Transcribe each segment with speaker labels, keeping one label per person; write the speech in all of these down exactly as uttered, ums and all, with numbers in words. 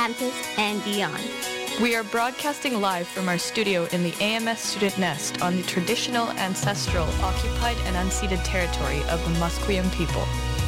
Speaker 1: campus and beyond.
Speaker 2: We are broadcasting live from our studio in the A M S Student Nest on the traditional, ancestral, occupied, and unceded territory of the Musqueam people.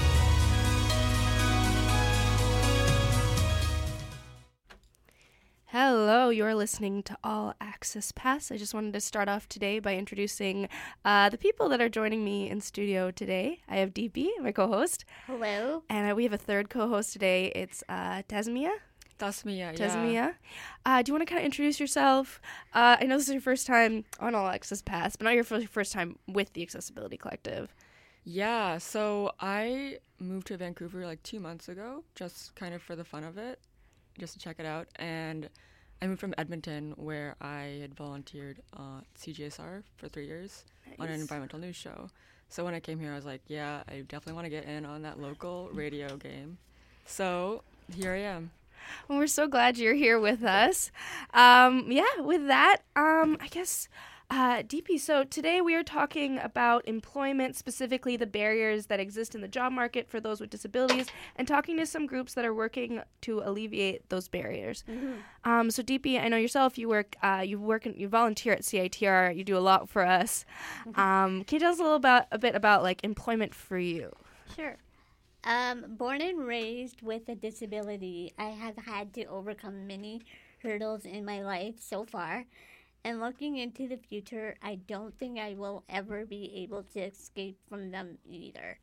Speaker 3: Hello, you're listening to All Access Pass. I just wanted to start off today by introducing uh, the people that are joining me in studio today. I have D P, my co-host.
Speaker 1: Hello.
Speaker 3: And uh, we have a third co-host today. It's uh, Tasmia.
Speaker 4: Tasmia,
Speaker 3: Tasmia.
Speaker 4: yeah.
Speaker 3: Uh, do you want to kind of introduce yourself? Uh, I know this is your first time on All Access Pass, but not your f- first time with the Accessibility Collective.
Speaker 4: Yeah, so I moved to Vancouver like two months ago, just kind of for the fun of it, just to check it out. And I moved from Edmonton, where I had volunteered uh, at C J S R for three years
Speaker 3: Nice.
Speaker 4: on an environmental news show. So when I came here, I was like, yeah, I definitely want to get in on that local radio game. So here I am.
Speaker 3: Well, we're so glad you're here with us. Um, yeah, with that, um, I guess, uh, D P, so today we are talking about employment, specifically the barriers that exist in the job market for those with disabilities, and talking to some groups that are working to alleviate those barriers.
Speaker 1: Mm-hmm.
Speaker 3: Um, so D P, I know yourself, you work, uh, you work, in, you volunteer at C I T R, you do a lot for us.
Speaker 1: Mm-hmm.
Speaker 3: Um, can you tell us a little about, a bit about, like, employment for you?
Speaker 1: Sure. Um, born and raised with a disability, I have had to overcome many hurdles in my life so far. And looking into the future, I don't think I will ever be able to escape from them either.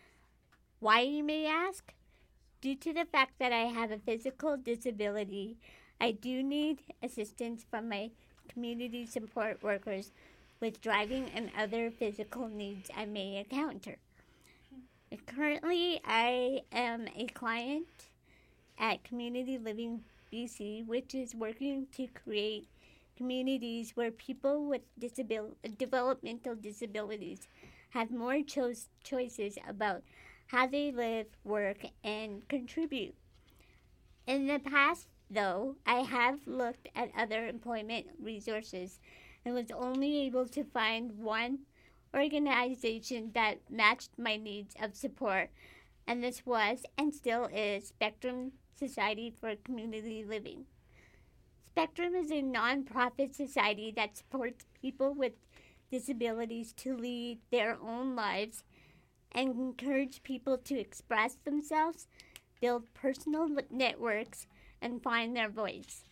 Speaker 1: Why, you may ask? Due to the fact that I have a physical disability, I do need assistance from my community support workers with driving and other physical needs I may encounter. Currently, I am a client at Community Living B C, which is working to create communities where people with disabil- developmental disabilities have more cho- choices about how they live, work, and contribute. In the past, though, I have looked at other employment resources and was only able to find one organization that matched my needs of support, and this was and still is Spectrum Society for Community Living. Spectrum is a nonprofit society that supports people with disabilities to lead their own lives and encourage people to express themselves, build personal networks, and find their voice.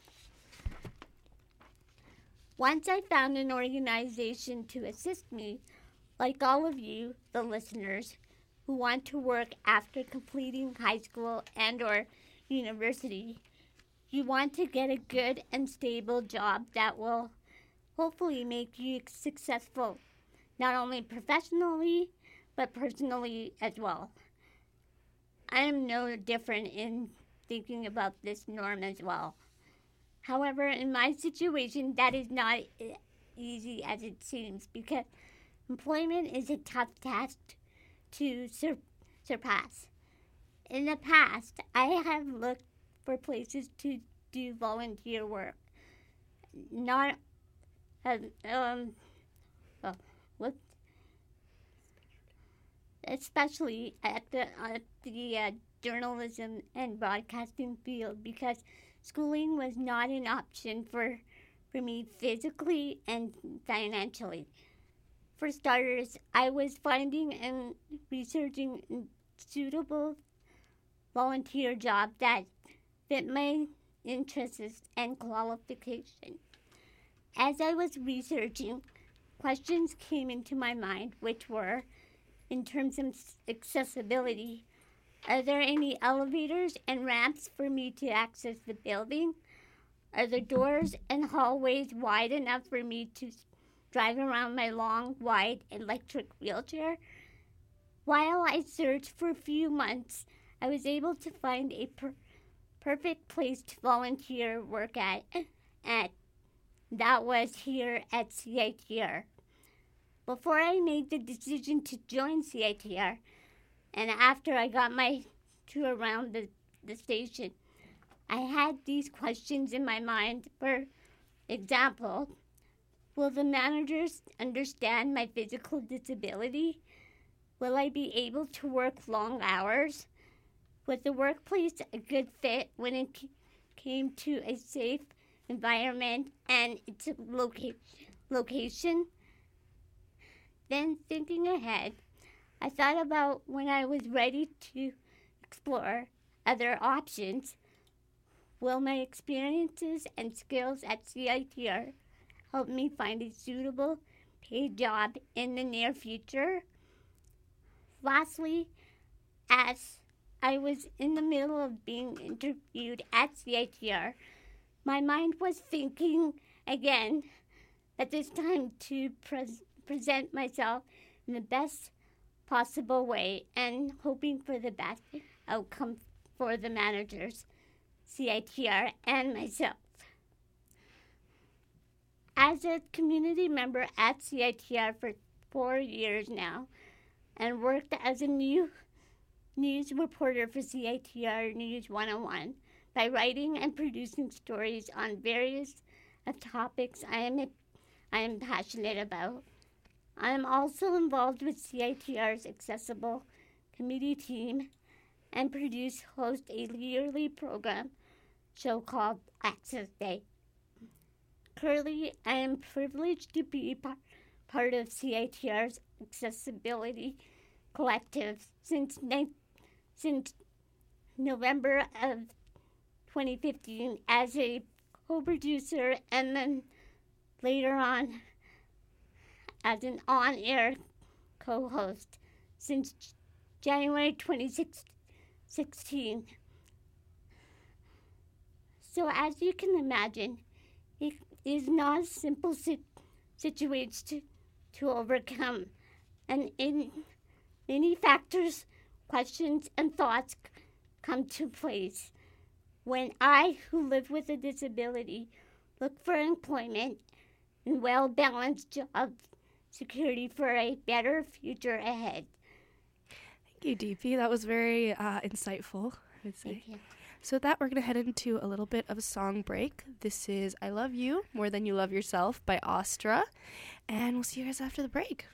Speaker 1: Once I found an organization to assist me, like all of you, the listeners, who want to work after completing high school and or university, you want to get a good and stable job that will hopefully make you successful, not only professionally, but personally as well. I am no different in thinking about this norm as well. However, in my situation, that is not e- easy as it seems, because employment is a tough task to sur- surpass. In the past, I have looked for places to do volunteer work, not uh, um, well, what, especially at the at the uh, journalism and broadcasting field, because schooling was not an option for, for me physically and financially. For starters, I was finding and researching suitable volunteer jobs that fit my interests and qualifications. As I was researching, questions came into my mind, which were, in terms of accessibility, are there any elevators and ramps for me to access the building? Are the doors and hallways wide enough for me to drive around my long, wide electric wheelchair? While I searched for a few months, I was able to find a per- perfect place to volunteer work at, at. That was here at C I T R. Before I made the decision to join C I T R, and after I got my tour around the, the station, I had these questions in my mind. For example, will the managers understand my physical disability? Will I be able to work long hours? Was the workplace a good fit when it came to a safe environment and its loca- location. Then, thinking ahead, I thought about when I was ready to explore other options. Will my experiences and skills at C I T R help me find a suitable paid job in the near future? Lastly, as I was in the middle of being interviewed at C I T R, my mind was thinking again, at this time to pres- present myself in the best possible way and hoping for the best outcome for the managers, C I T R, and myself. As a community member at C I T R for four years now and worked as a new news reporter for C I T R News one oh one by writing and producing stories on various uh, topics I am, I am passionate about. I am also involved with C I T R's Accessible Committee team and produce host a yearly program show called Access Day. Currently, I am privileged to be par- part of C I T R's Accessibility Collective since, ni- since November of twenty fifteen as a co-producer and then later on as an on-air co-host since January twenty sixteen. So as you can imagine, it is not a simple si- situation to, to overcome. And in many factors, questions, and thoughts c- come to place. When I, who live with a disability, look for employment and well-balanced job security for a better future ahead.
Speaker 3: Thank you, D P. That was very uh, insightful, I would say.
Speaker 1: Thank you.
Speaker 3: So with that, we're going to head into a little bit of a song break. This is I Love You More Than You Love Yourself by Astra. And we'll see you guys after the break.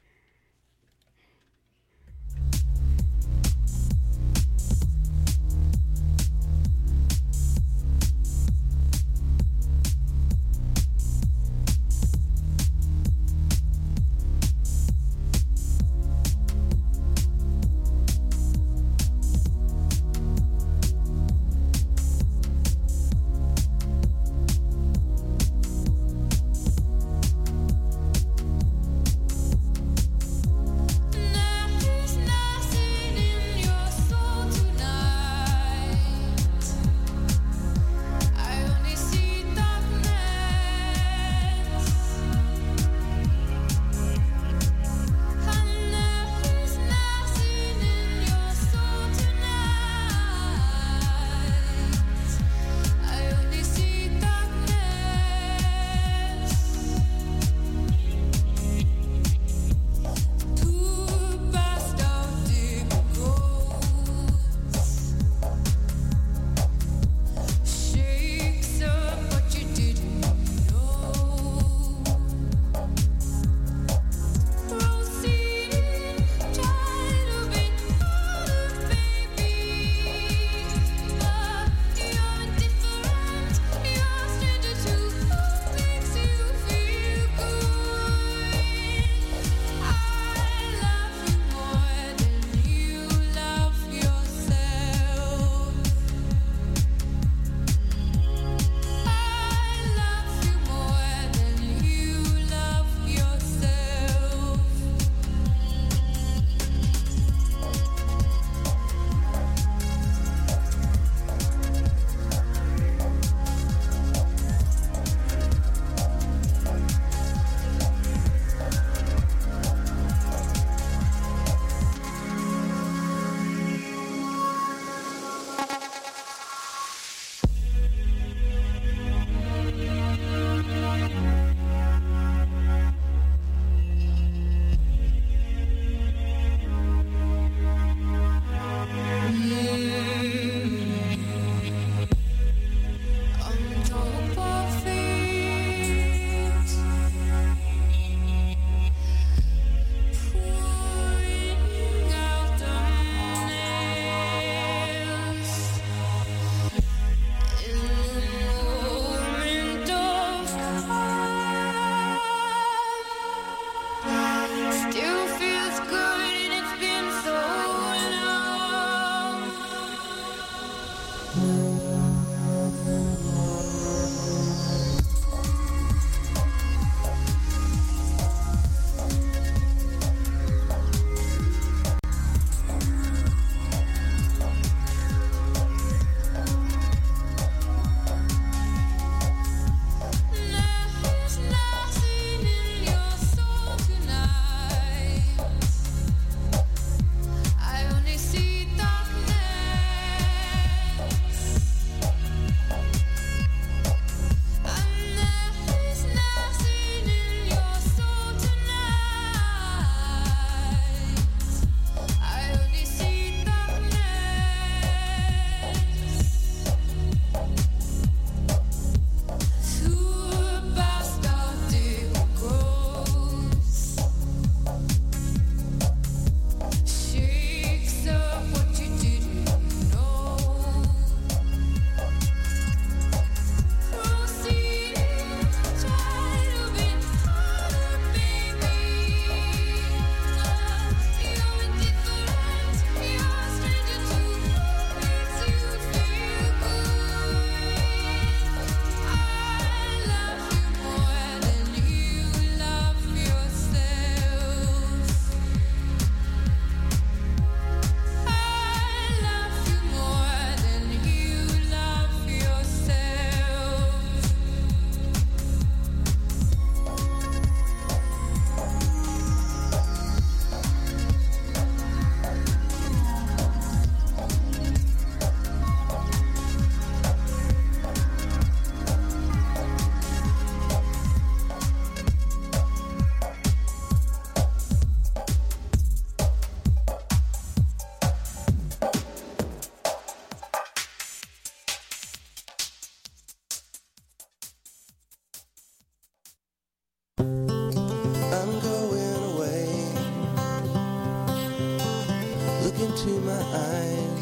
Speaker 5: into my eyes.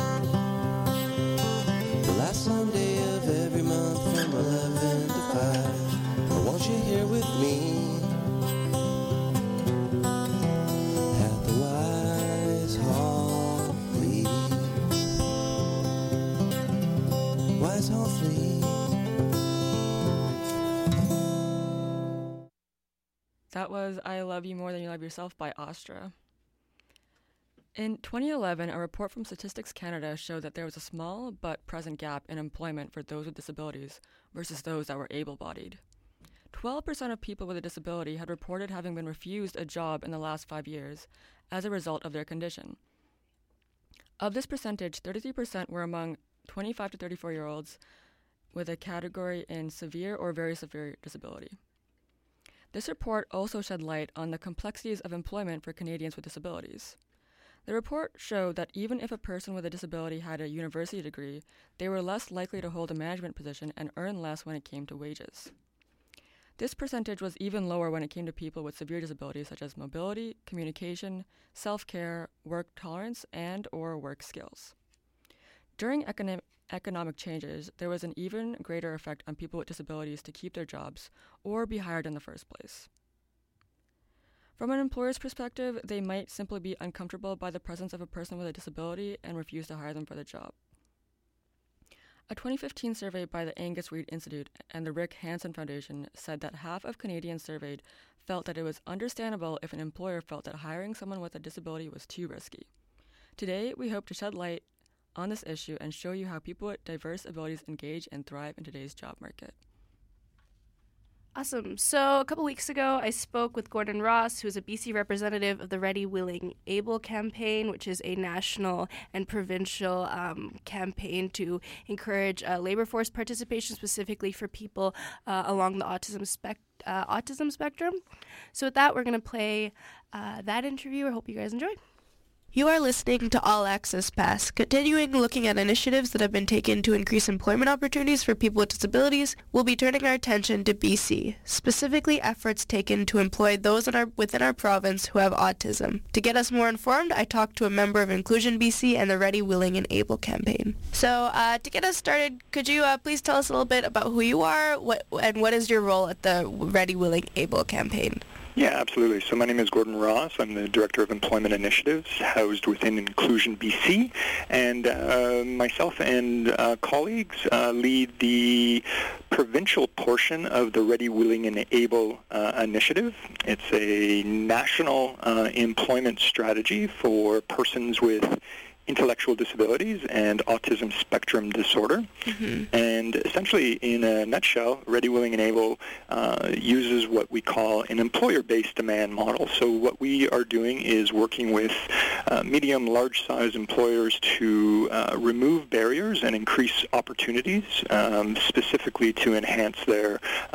Speaker 5: The last Sunday of every month from eleven to five. Or won't you here with me at the Wise Hall Fleet? Wise Hall Fleet.
Speaker 4: That was I Love You More Than You Love Yourself by Astra. In twenty eleven, a report from Statistics Canada showed that there was a small but present gap in employment for those with disabilities versus those that were able-bodied. twelve percent of people with a disability had reported having been refused a job in the last five years as a result of their condition. Of this percentage, thirty-three percent were among twenty-five to thirty-four-year-olds with a category in severe or very severe disability. This report also shed light on the complexities of employment for Canadians with disabilities. The report showed that even if a person with a disability had a university degree, they were less likely to hold a management position and earn less when it came to wages. This percentage was even lower when it came to people with severe disabilities such as mobility, communication, self-care, work tolerance, and or work skills. During economic economic changes, there was an even greater effect on people with disabilities to keep their jobs or be hired in the first place. From an employer's perspective, they might simply be uncomfortable by the presence of a person with a disability and refuse to hire them for the job. A twenty fifteen survey by the Angus Reid Institute and the Rick Hansen Foundation said that half of Canadians surveyed felt that it was understandable if an employer felt that hiring someone with a disability was too risky. Today, we hope to shed light on this issue and show you how people with diverse abilities engage and thrive in today's job market.
Speaker 3: Awesome. So a couple weeks ago, I spoke with Gordon Ross, who is a B C representative of the Ready, Willing, Able campaign, which is a national and provincial um, campaign to encourage uh, labor force participation, specifically for people uh, along the autism, spec- uh, autism spectrum. So with that, we're going to play uh, that interview. I hope you guys enjoy. You are listening to All Access Pass, continuing looking at initiatives that have been taken to increase employment opportunities for people with disabilities. We'll be turning our attention to B C, specifically efforts taken to employ those in our, within our province who have autism. To get us more informed, I talked to a member of Inclusion B C and the Ready, Willing, and Able campaign. So uh, to get us started, could you uh, please tell us a little bit about who you are what, and what is your role at the Ready, Willing, Able campaign?
Speaker 6: Yeah, absolutely. So my name is Gordon Ross. I'm the Director of Employment Initiatives housed within Inclusion B C, and uh, myself and uh, colleagues uh, lead the provincial portion of the Ready, Willing, and Able uh, initiative. It's a national uh, employment strategy for persons with intellectual disabilities and autism spectrum disorder. Mm-hmm. And essentially, in a nutshell, Ready, Willing, and Able uh, uses what we call an employer-based demand model. So what we are doing is working with uh, medium, large-size employers to uh, remove barriers and increase opportunities, um, specifically to enhance their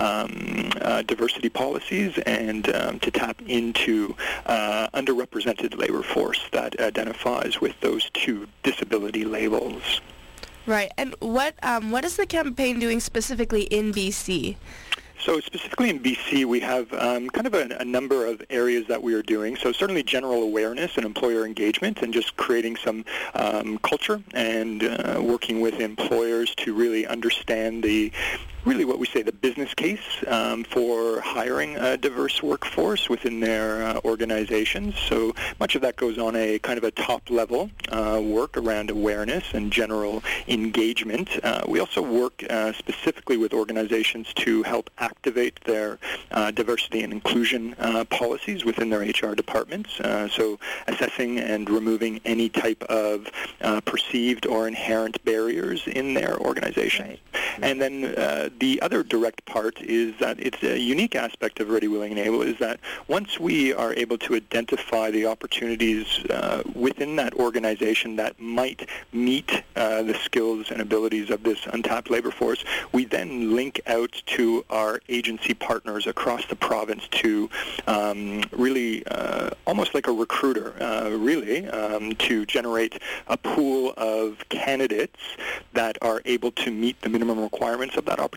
Speaker 6: um, uh, diversity policies and um, to tap into uh, underrepresented labor force that identifies with those two disability labels.
Speaker 3: Right. And what um, what is the campaign doing specifically in B C?
Speaker 6: So specifically in B C, we have um, kind of a, a number of areas that we are doing. So certainly general awareness and employer engagement and just creating some um, culture and uh, working with employers to really understand the really what we say the business case um, for hiring a diverse workforce within their uh, organizations. So much of that goes on a kind of a top-level uh, work around awareness and general engagement. Uh, we also work uh, specifically with organizations to help activate their uh, diversity and inclusion uh, policies within their H R departments. Uh, so assessing and removing any type of uh, perceived or inherent barriers in their organization. Right. And then uh, the other direct part is that it's a unique aspect of Ready, Willing, and Able is that once we are able to identify the opportunities uh, within that organization that might meet uh, the skills and abilities of this untapped labor force, we then link out to our agency partners across the province to um, really uh, almost like a recruiter, uh, really, um, to generate a pool of candidates that are able to meet the minimum requirements of that opportunity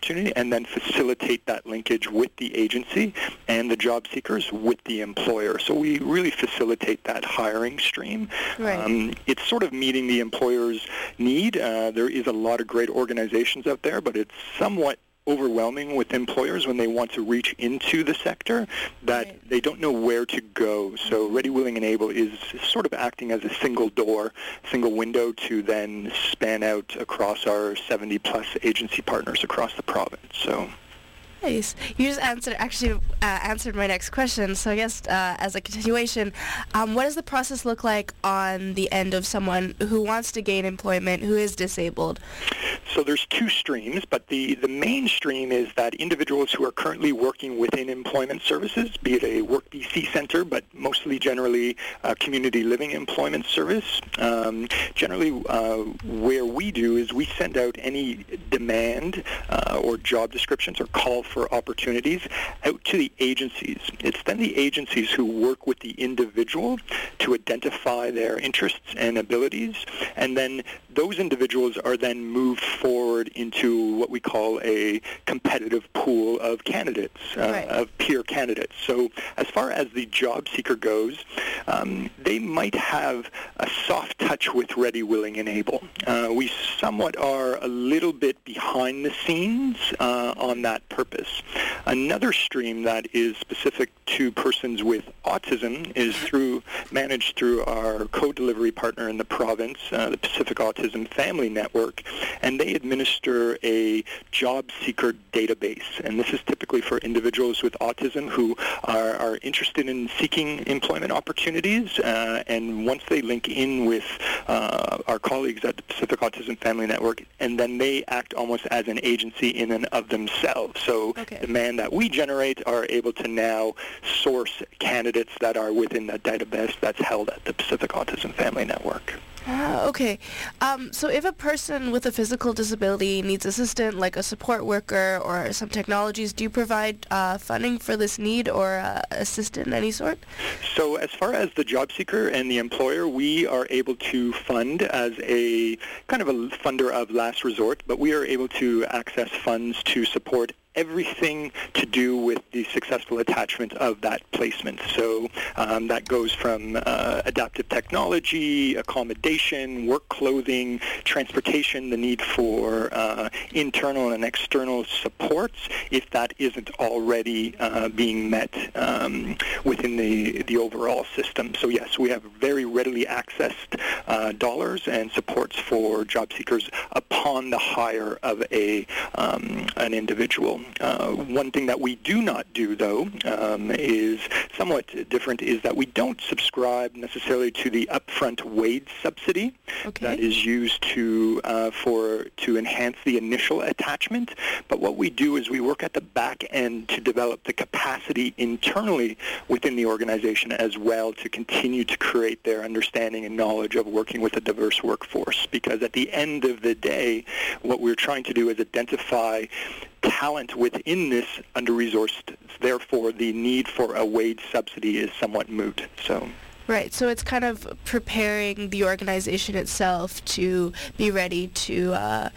Speaker 6: opportunity and then facilitate that linkage with the agency and the job seekers with the employer. So we really facilitate that hiring stream.
Speaker 3: Right.
Speaker 6: Um, it's sort of meeting the employer's need. Uh, there is a lot of great organizations out there, but it's somewhat overwhelming with employers when they want to reach into the sector that
Speaker 3: Right.
Speaker 6: they don't know where to go. So Ready, Willing, and Able is sort of acting as a single door, single window to then span out across our seventy plus agency partners across the province. So.
Speaker 3: Nice. You just answered actually uh, answered my next question. So I guess uh, as a continuation, um, what does the process look like on the end of someone who wants to gain employment, who is disabled?
Speaker 6: So there's two streams, but the, the main stream is that individuals who are currently working within employment services, be it a Work B C center, but mostly generally a community living employment service, um, generally uh, where we do is we send out any demand uh, or job descriptions or call for opportunities out to the agencies. It's then the agencies who work with the individual to identify their interests and abilities, and then those individuals are then moved forward into what we call a competitive pool of candidates, uh,
Speaker 3: Right.
Speaker 6: of peer candidates. So as far as the job seeker goes, um, they might have a soft touch with Ready, Willing, and Able. Uh, we somewhat are a little bit behind the scenes uh, on that purpose. Another stream that is specific to persons with autism is through managed through our co-delivery partner in the province, uh, the Pacific Autism Family Network, and they administer a job seeker database. And this is typically for individuals with autism who are, are interested in seeking employment opportunities, uh, and once they link in with uh, our colleagues at the Pacific Autism Family Network, and then they act almost as an agency in and of themselves. So
Speaker 3: Okay.
Speaker 6: demand that we generate are able to now source candidates that are within that database that's held at the Pacific Autism Family Network.
Speaker 3: Ah, okay. Um, so if a person with a physical disability needs assistance, like a support worker or some technologies, do you provide uh, funding for this need or uh, assistance in any sort?
Speaker 6: So as far as the job seeker and the employer, we are able to fund as a kind of a funder of last resort, but we are able to access funds to support everything to do with the successful attachment of that placement. So um, that goes from uh, adaptive technology, accommodation, work clothing, transportation, the need for uh, internal and external supports if that isn't already uh, being met um, within the, the overall system. So yes, we have very readily accessed uh, dollars and supports for job seekers upon the hire of a um, an individual. Uh, one thing that we do not do, though, um, is somewhat different, is that we don't subscribe necessarily to the upfront wage subsidy
Speaker 3: Okay.
Speaker 6: that is used to uh, for to enhance the initial attachment. But what we do is we work at the back end to develop the capacity internally within the organization as well to continue to create their understanding and knowledge of working with a diverse workforce. Because at the end of the day, what we're trying to do is identify talent within this under-resourced. Therefore, the need for a wage subsidy is somewhat moot. So.
Speaker 3: Right, so it's kind of preparing the organization itself to be ready to uh,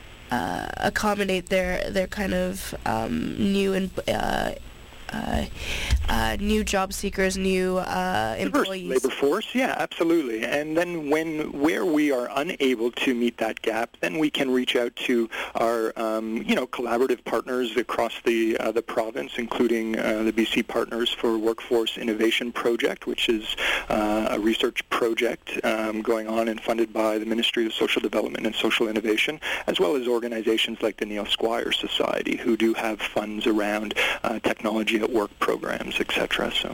Speaker 3: uh, accommodate their their kind of um, new and uh, uh, uh, new job seekers, new uh, employees.
Speaker 6: Diverse labor force, yeah, absolutely. And then when where we are unable to meet that gap, then we can reach out to our um, you know collaborative partners across the uh, the province, including uh, the B C Partners for Workforce Innovation Project, which is uh, a research project um, going on and funded by the Ministry of Social Development and Social Innovation, as well as organizations like the Neil Squire Society, who do have funds around uh, technology at work programs, et cetera. So.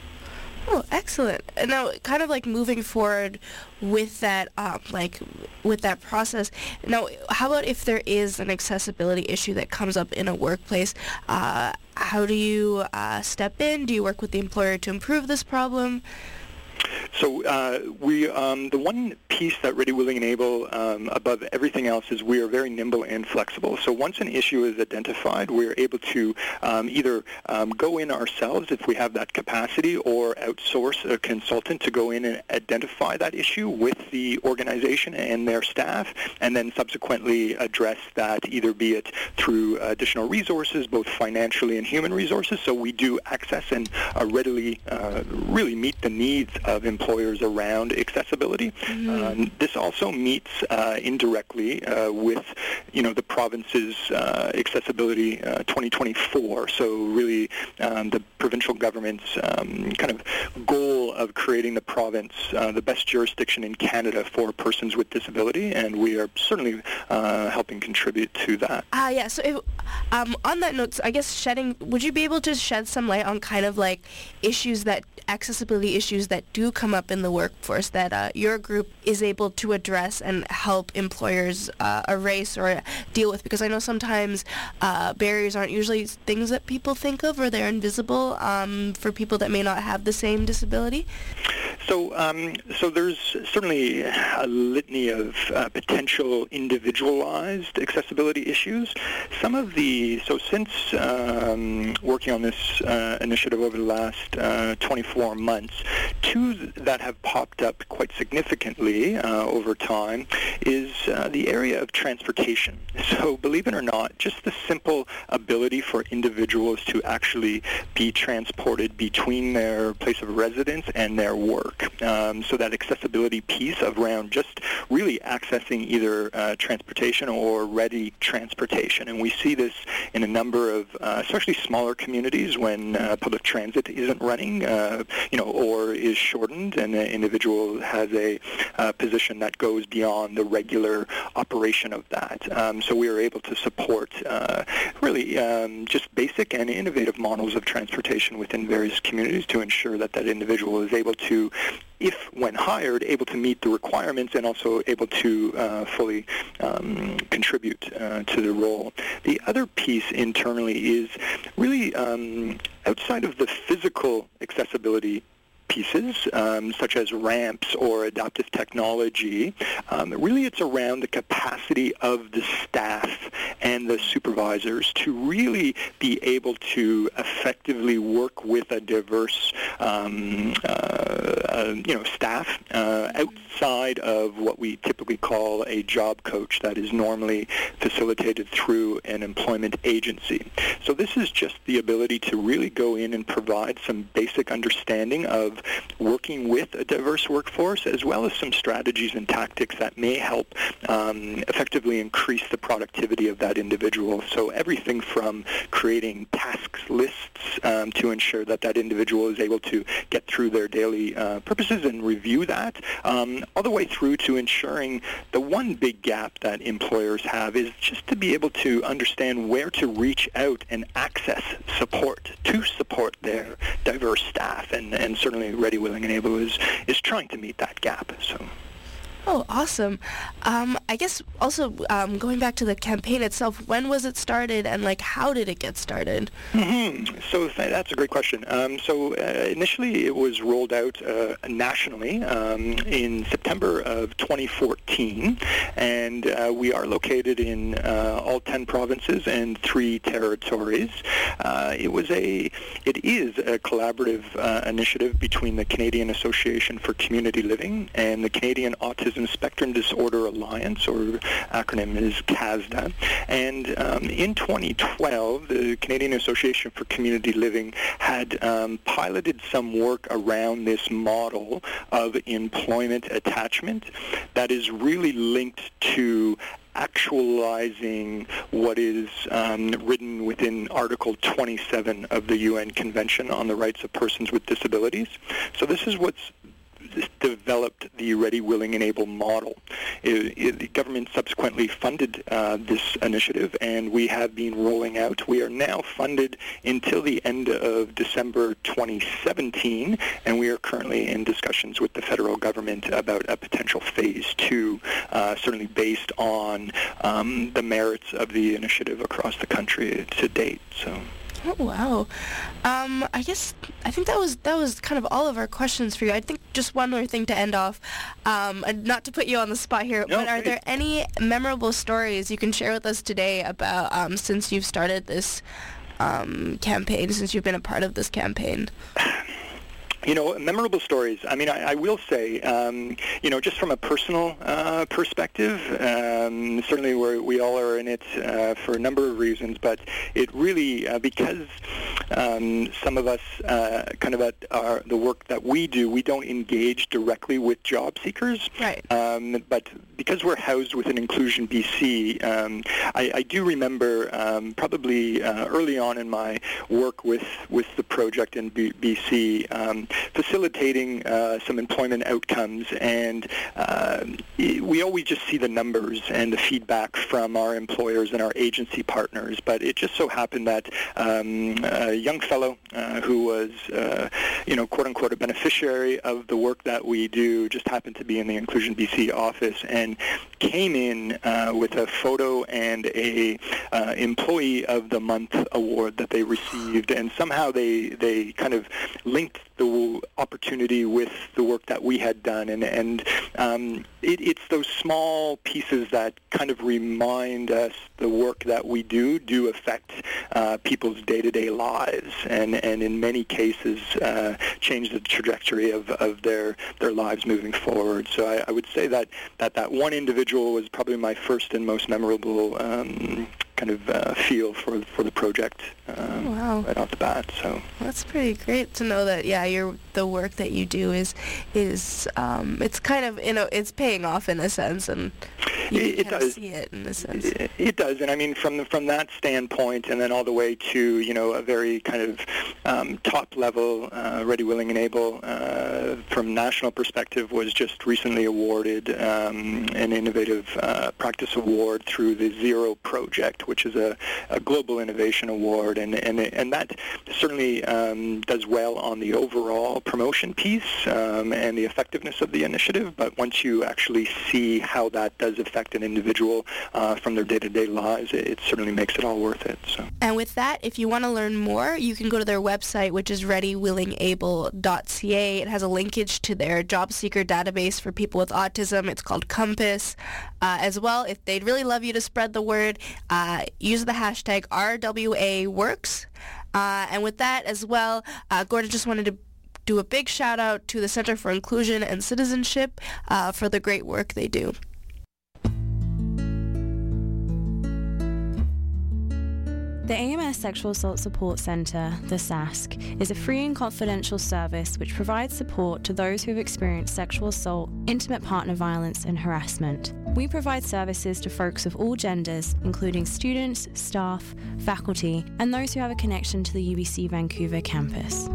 Speaker 3: Oh, excellent. And now, kind of like moving forward with that, um, like with that process. Now, how about if there is an accessibility issue that comes up in a workplace? Uh, how do you uh, step in? Do you work with the employer to improve this problem?
Speaker 6: So uh, we, um, the one piece that Ready, Willing, and Able, um, above everything else, is we are very nimble and flexible. So once an issue is identified, we're able to um, either um, go in ourselves if we have that capacity, or outsource a consultant to go in and identify that issue with the organization and their staff, and then subsequently address that, either be it through additional resources, both financially and human resources, so we do access and uh, readily uh, really meet the needs of employers around accessibility. Mm-hmm. Um, this also meets uh, indirectly uh, with, you know, the province's uh, accessibility uh, twenty twenty-four. So really, um, the provincial government's um, kind of goal of creating the province uh, the best jurisdiction in Canada for persons with disability, and we are certainly uh, helping contribute to that.
Speaker 3: Ah, uh, yeah. So, if, um, on that note, I guess shedding. Would you be able to shed some light on kind of like issues that accessibility issues that do come up in the workforce that uh, your group is able to address and help employers uh, erase or deal with? Because I know sometimes uh, barriers aren't usually things that people think of, or they're invisible um, for people that may not have the same disability.
Speaker 6: So, um, so there's certainly a litany of uh, potential individualized accessibility issues. Some of the, so since um, working on this uh, initiative over the last uh, twenty-four months, two that have popped up quite significantly uh, over time is uh, the area of transportation. So believe it or not, just the simple ability for individuals to actually be transported between their place of residence and their work. Um, so that accessibility piece around just really accessing either uh, transportation or ready transportation. And we see this in a number of, uh, especially smaller communities when uh, public transit isn't running, uh, you know, or is shortened, and an individual has a uh, position that goes beyond the regular operation of that. Um, so we are able to support uh, really um, just basic and innovative models of transportation within various communities to ensure that that individual is able to, if when hired, able to meet the requirements and also able to uh, fully um, contribute uh, to the role. The other piece internally is really um, outside of the physical accessibility pieces, um, such as ramps or adaptive technology. Um, really, it's around the capacity of the staff and the supervisors to really be able to effectively work with a diverse, um, uh, uh, you know, staff uh, outside of what we typically call a job coach that is normally facilitated through an employment agency. So this is just the ability to really go in and provide some basic understanding of working with a diverse workforce, as well as some strategies and tactics that may help um, effectively increase the productivity of that individual. So everything from creating task lists um, to ensure that that individual is able to get through their daily uh, purposes and review that, um, all the way through to ensuring the one big gap that employers have is just to be able to understand where to reach out and access support to support their diverse staff, and, and certainly Ready, Willing, and Able is, is trying to meet that gap. So.
Speaker 3: Oh, awesome. Um, I guess also um, going back to the campaign itself, when was it started, and like how did it get started?
Speaker 6: Mm-hmm. So th- that's a great question. Um, so uh, initially it was rolled out uh, nationally um, in September of twenty fourteen, and uh, we are located in uh, all ten provinces and three territories. Uh, it was a, it is a collaborative uh, initiative between the Canadian Association for Community Living and the Canadian Autism Spectrum Disorder Alliance, or acronym is CASDA. And um, in twenty twelve, the Canadian Association for Community Living had um, piloted some work around this model of employment attachment that is really linked to actualizing what is um, written within Article twenty-seven of the U N Convention on the Rights of Persons with Disabilities. So this is what's developed the Ready, Willing, and Able model. It, it, the government subsequently funded uh, this initiative, and we have been rolling out. We are now funded until the end of December twenty seventeen, and we are currently in discussions with the federal government about a potential phase two, uh, certainly based on um, the merits of the initiative across the country to date. So.
Speaker 3: Oh, wow. Um, I guess I think that was that was kind of all of our questions for you. I think just one more thing to end off, um, and not to put you on the spot here,
Speaker 6: no,
Speaker 3: but are
Speaker 6: great.
Speaker 3: there any memorable stories you can share with us today about um, since you've started this um, campaign, since you've been a part of this campaign?
Speaker 6: You know, memorable stories. I mean, I, I will say, um, you know, just from a personal uh, perspective, um, certainly we're, we all are in it uh, for a number of reasons, but it really, uh, because um, some of us uh, kind of at our, the work that we do, we don't engage directly with job seekers.
Speaker 3: Right.
Speaker 6: Um, but because we're housed within Inclusion B C, um, I, I do remember um, probably uh, early on in my work with, with the project in B- BC, um, facilitating uh, some employment outcomes, and uh, we always just see the numbers and the feedback from our employers and our agency partners, but it just so happened that um, a young fellow uh, who was, uh, you know, quote-unquote a beneficiary of the work that we do just happened to be in the Inclusion B C office and came in uh, with a photo and a uh, Employee of the Month award that they received, and somehow they, they kind of linked the opportunity with the work that we had done, and and um, it, it's those small pieces that kind of remind us the work that we do do affect uh, people's day-to-day lives, and, and in many cases uh, change the trajectory of, of their their lives moving forward. So I, I would say that, that that one individual was probably my first and most memorable um, kind of uh, feel for for the project um,
Speaker 3: wow.
Speaker 6: right off the bat. So
Speaker 3: that's pretty great to know that yeah, your the work that you do is is um, it's kind of, you know, it's paying off in a sense, and you
Speaker 6: it,
Speaker 3: can
Speaker 6: it
Speaker 3: kind
Speaker 6: does
Speaker 3: of see it in a sense.
Speaker 6: It, it does, and I mean from the, from that standpoint, and then all the way to, you know, a very kind of um, top level, uh, Ready, Willing, and Able uh, from national perspective was just recently awarded um, an innovative uh, practice award through the Zero Project, which is a, a global innovation award, and and and that certainly um, does well on the overall promotion piece um, and the effectiveness of the initiative. But once you actually see how that does affect an individual uh, from their day-to-day lives, it, it certainly makes it all worth it. So.
Speaker 3: And with that, if you want to learn more, you can go to their website, which is ready willing able dot c a. It has a linkage to their job seeker database for people with autism. It's called Compass. Uh, as well, if they'd really love you to spread the word, uh, use the hashtag R W A Works. Uh, and with that as well, uh, Gordon just wanted to do a big shout out to the Center for Inclusion and Citizenship uh, for the great work they do.
Speaker 7: The A M S Sexual Assault Support Centre, the S A S C, is a free and confidential service which provides support to those who have experienced sexual assault, intimate partner violence and harassment. We provide services to folks of all genders, including students, staff, faculty, and those who have a connection to the U B C Vancouver campus.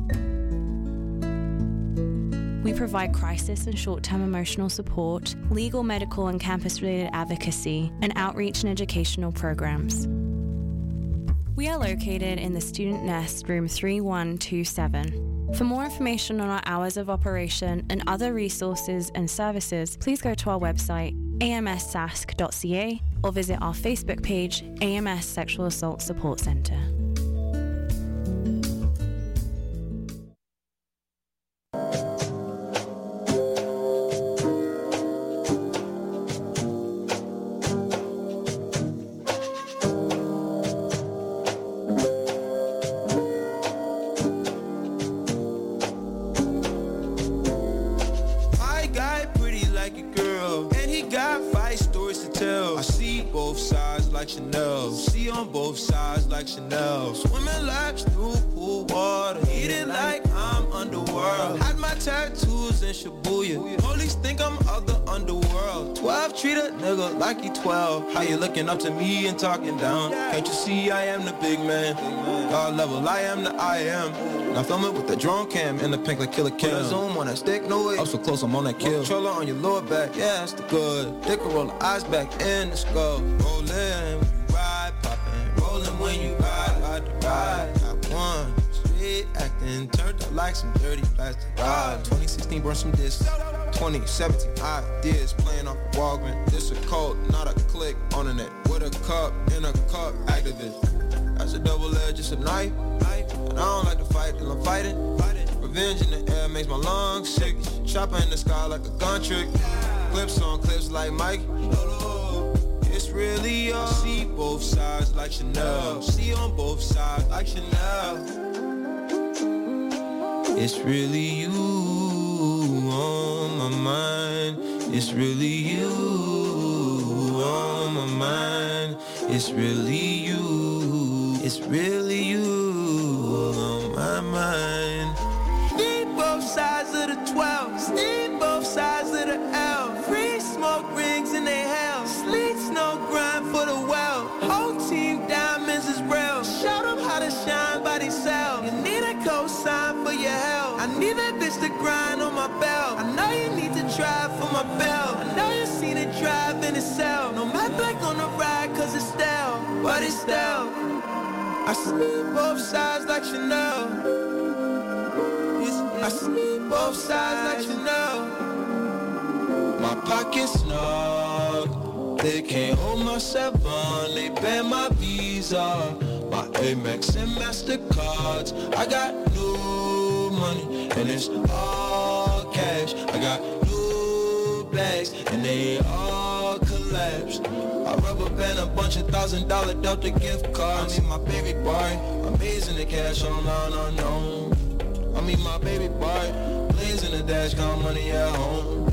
Speaker 7: We provide crisis and short-term emotional support, legal, medical and campus-related advocacy, and outreach and educational programs. We are located in the Student Nest, room three one two seven. For more information on our hours of operation and other resources and services, please go to our website, a m s s a s c dot c a, or visit our Facebook page, A M S Sexual Assault Support Centre.
Speaker 5: Chanel, see on both sides like Chanel. Swimming laps through pool water, eating like I'm underworld. Had my tattoos in Shibuya, police think I'm of the underworld. Twelve treat a nigga like he twelve. How you looking up to me and talking down? Can't you see I am the big man? God level, I am the I am. Now film it with the drone cam and the pink like Killer Cam. Zoom on that stick, no way. I'm so close, I'm on that kill. Controller on your lower back, yeah, that's the good. Dick will roll the eyes back in the skull. Rollin' when you ride, poppin'. Rollin' when you ride, ride the ride. Got one, straight acting, turned up like some dirty plastic ride. twenty sixteen, burn some discs. twenty seventeen, ideas playing off Walgreens. This a cult, not a click on the net. With a cup, in a cup, activist. That's a double-edged just a knife. And I don't like to fight till I'm fighting. Revenge in the air makes my lungs sick. Chopper in the sky like a gun trick. Clips on clips like Mike. It's really you. I see both sides like Chanel. See on both sides like Chanel. It's really you on my mind. It's really you on my mind. It's really you. It's really you on my mind. See both sides of the twelve. See both sides of the L. Free smoke rings in their hell. Sleet snow grind for the well. Whole team diamonds is real. Show them how to shine by themselves. You need a cosign for your help. I need that bitch to grind on my belt. I know you need to drive for my belt. I know you seen it drive in itself. No matte black on the ride cause it's stale. But it's stale. I see both sides like Chanel. I see both sides like Chanel. My pocket's snug. They can't hold my seven. They ban my Visa. My Amex and MasterCards. I got new money and it's all cash. I got new bags and they all collapsed. I rubber band a bunch of thousand dollar Delta gift cards. I mean my baby boy, amazing the cash on unknown. I mean my baby boy, blazing the dash, count money at home.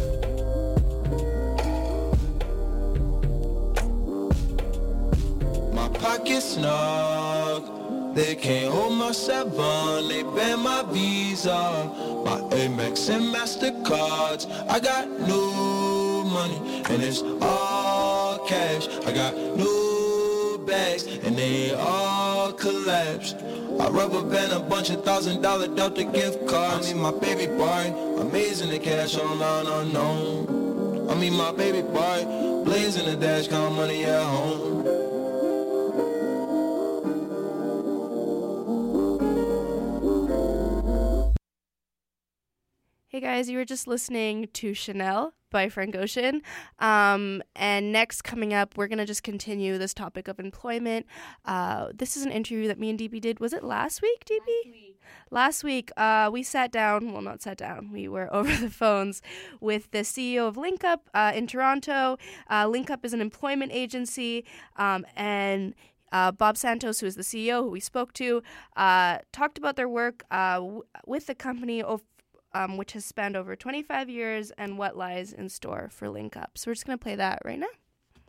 Speaker 5: My pocket's snug, they can't hold my seven. They ban my Visa, my Amex and MasterCards. I got new money and it's all cash. I got new bags and they all collapsed. I rubber band a bunch of thousand dollar Delta gift cards. I mean my baby boy, amazing the cash on unknown. I mean my baby boy, blazing the dash, count money at home.
Speaker 3: Hey guys, you were just listening to Chanel by Frank Ocean. Um, and next coming up, we're going to just continue this topic of employment. Uh, this is an interview that me and D B did. Was it last week, D B? Last week. Last week, uh, we sat down, well, not sat down, we were over the phones with the C E O of LinkUp uh, in Toronto. Uh, LinkUp is an employment agency, um, and Uh, Bob Santos, who is the C E O, who we spoke to, uh, talked about their work uh, w- with the company, of, um, which has spanned over twenty-five years, and what lies in store for LinkUp. So we're just going to play that right now.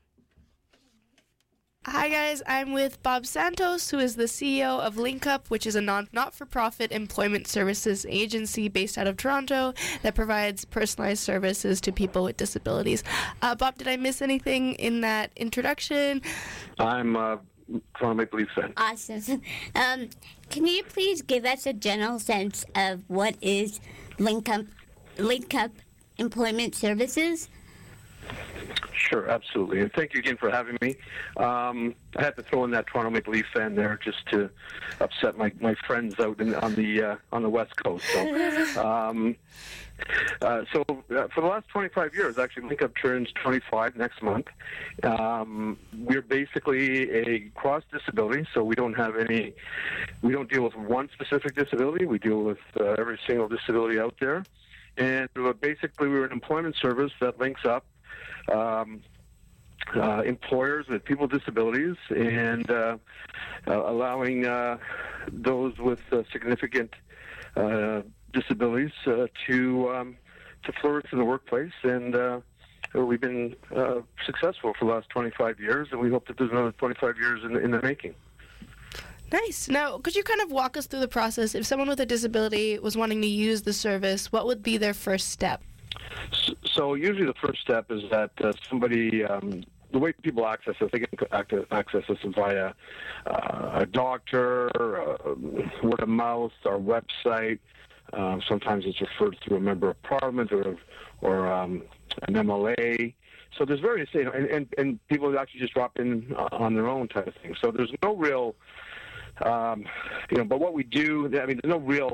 Speaker 3: Hi guys, I'm with Bob Santos, who is the C E O of LinkUp, which is a non not-for-profit employment services agency based out of Toronto that provides personalized services to people with disabilities. Uh, Bob, did I miss anything in that introduction?
Speaker 8: I'm uh, Toronto Maple Leafs fan.
Speaker 1: Awesome. Um, can you please give us a general sense of what is LinkUp, LinkUp Employment Services?
Speaker 8: Sure, absolutely. And thank you again for having me. Um, I had to throw in that Toronto Maple Leaf fan there just to upset my, my friends out in, on the uh, on the West Coast. So, um, uh, so uh, for the last twenty-five years, actually, LinkUp turns twenty-five next month. Um, we're basically a cross disability, so we don't have any. We don't deal with one specific disability. We deal with uh, every single disability out there. And uh, basically, we're an employment service that links up Um, uh, employers with people with disabilities and uh, uh, allowing uh, those with uh, significant uh, disabilities uh, to um, to flourish in the workplace. And uh, we've been uh, successful for the last twenty-five years, and we hope that there's another twenty-five years in the, in the making.
Speaker 3: Nice. Now, could you kind of walk us through the process? If someone with a disability was wanting to use the service, what would be their first step?
Speaker 8: So usually the first step is that uh, somebody, um, the way people access us, they can access us via uh, a doctor, uh, word of mouth, our website. Uh, sometimes it's referred through a member of parliament or or um, an M L A. So there's various, you know, and, and, and people actually just drop in on their own type of thing. So there's no real, um, you know, but what we do, I mean, there's no real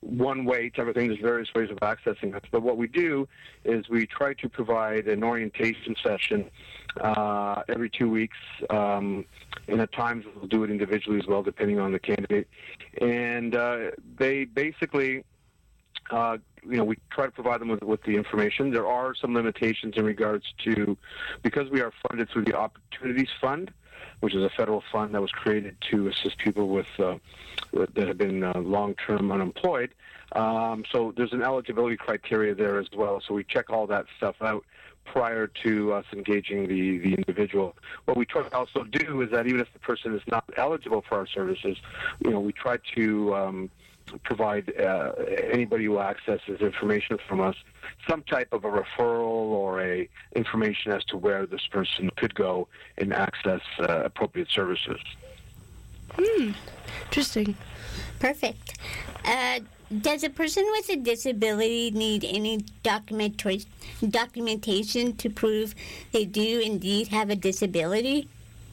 Speaker 8: one way to everything. There's various ways of accessing us. But what we do is we try to provide an orientation session uh, every two weeks, um, and at times we'll do it individually as well, depending on the candidate. And uh, they basically, uh, you know, we try to provide them with, with the information. There are some limitations in regards to, because we are funded through the Opportunities Fund, which is a federal fund that was created to assist people with uh, that have been uh, long-term unemployed. Um, so there's an eligibility criteria there as well. So we check all that stuff out prior to us engaging the, the individual. What we try to also do is that even if the person is not eligible for our services, you know, we try to um, provide uh, anybody who accesses information from us some type of a referral or a information as to where this person could go and access uh, appropriate services.
Speaker 3: Hmm. Interesting.
Speaker 1: Perfect. Uh, does a person with a disability need any document- documentation to prove they do indeed have a disability?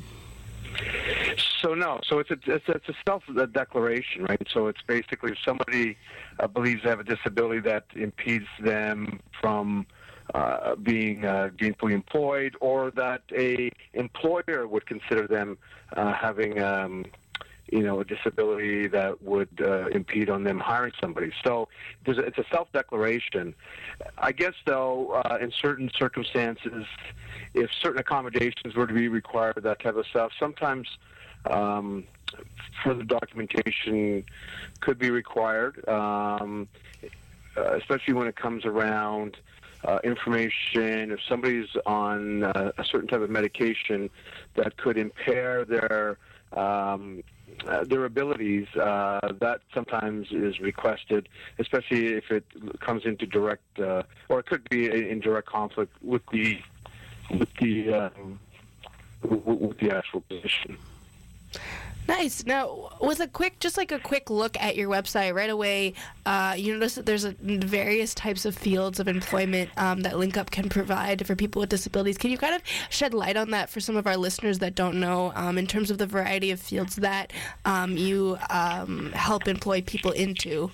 Speaker 8: So no, so it's a it's a, it's a self declaration, right? So it's basically if somebody uh, believes they have a disability that impedes them from uh, being uh, gainfully employed, or that a employer would consider them uh, having um, you know a disability that would uh, impede on them hiring somebody. So there's a, it's a self declaration. I guess though, uh, in certain circumstances, if certain accommodations were to be required, that type of stuff, sometimes um, further documentation could be required, um, uh, especially when it comes around uh, information. If somebody's on uh, a certain type of medication that could impair their um, uh, their abilities, uh, that sometimes is requested, especially if it comes into direct, uh, or it could be in direct conflict with the with the um, with the actual position.
Speaker 3: Nice. Now, with a quick, just like a quick look at your website right away, uh, you notice that there's a, various types of fields of employment um, that LinkUp can provide for people with disabilities. Can you kind of shed light on that for some of our listeners that don't know, um, in terms of the variety of fields that um, you um, help employ people into?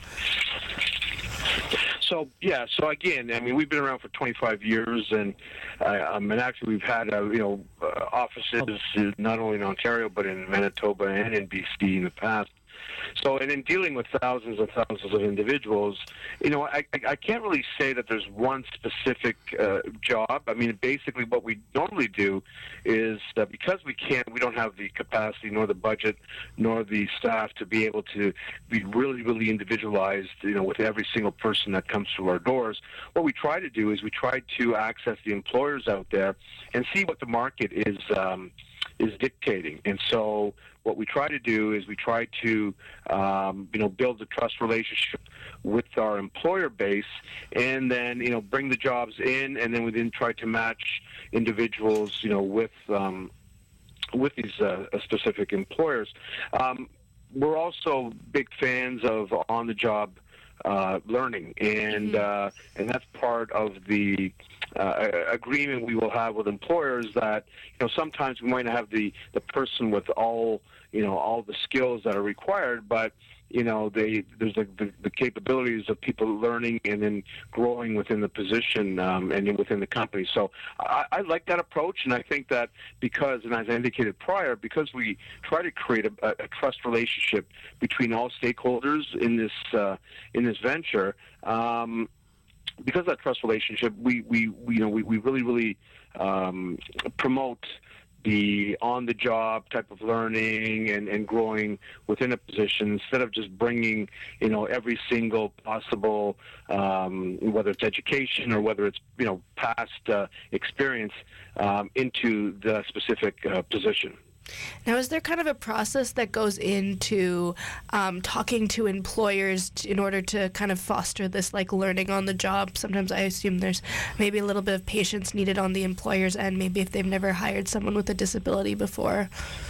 Speaker 8: So yeah, so again, I mean, we've been around for twenty-five years, and uh, um, and actually we've had uh, you know uh, offices not only in Ontario but in Manitoba and in B C in the past. So, and in dealing with thousands and thousands of individuals, you know, I, I, I can't really say that there's one specific uh, job. I mean, basically what we normally do is uh, because we can't, we don't have the capacity nor the budget nor the staff to be able to be really, really individualized, you know, with every single person that comes through our doors. What we try to do is we try to access the employers out there and see what the market is um, is dictating. And so what we try to do is we try to, um, you know, build a trust relationship with our employer base, and then, you know, bring the jobs in, and then we then try to match individuals, you know, with um, with these uh, specific employers. Um, we're also big fans of on-the-job uh, learning, and mm-hmm. uh, and that's part of the uh, agreement we will have with employers that, you know, sometimes we might not have the, the person with all, you know, all the skills that are required, but, you know, they there's the, the, the capabilities of people learning and then growing within the position um, and then within the company. So I, I like that approach, and I think that because, and as I indicated prior, because we try to create a, a trust relationship between all stakeholders in this uh, in this venture, um, because of that trust relationship, we, we, we you know we, we really really um, promote the on-the-job type of learning and, and growing within a position, instead of just bringing, you know, every single possible, um, whether it's education or whether it's, you know, past uh, experience um, into the specific uh, position.
Speaker 3: Now, is there kind of a process that goes into um, talking to employers t- in order to kind of foster this, like, learning on the job? Sometimes I assume there's maybe a little bit of patience needed on the employer's end, maybe if they've never hired someone with a disability before.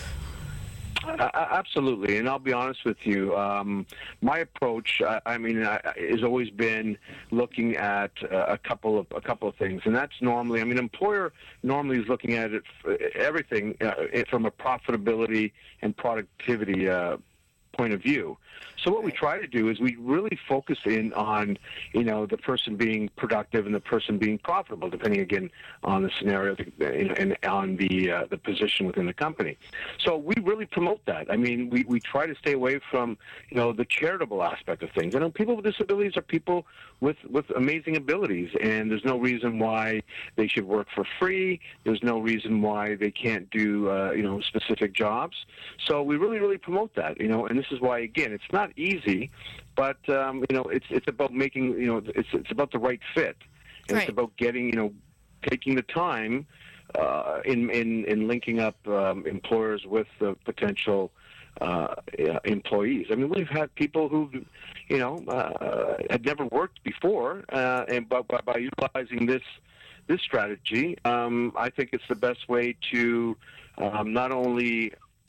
Speaker 8: Uh, absolutely, and I'll be honest with you. Um, my approach, I, I mean, I, has always been looking at uh, a couple of a couple of things, and that's normally. I mean, employer normally is looking at it everything uh, from a profitability and productivity uh, point of view. So what we try to do is we really focus in on, you know, the person being productive and the person being profitable, depending again on the scenario and on the uh, the position within the company. So we really promote that. I mean, we, we try to stay away from, you know, the charitable aspect of things. I know people with disabilities are people with, with amazing abilities, and there's no reason why they should work for free. There's no reason why they can't do, uh, you know, specific jobs. So we really, really promote that, you know, and this is why, again, it's not easy, but, um, you know, it's it's about making, you know, it's it's about the right fit. And
Speaker 3: Right.
Speaker 8: It's about getting, you know, taking the time uh, in, in, in linking up um, employers with the potential uh, employees. I mean, we've had people who, you know, uh, had never worked before, uh, and but by, by utilizing this this strategy, um, I think it's the best way to um, not only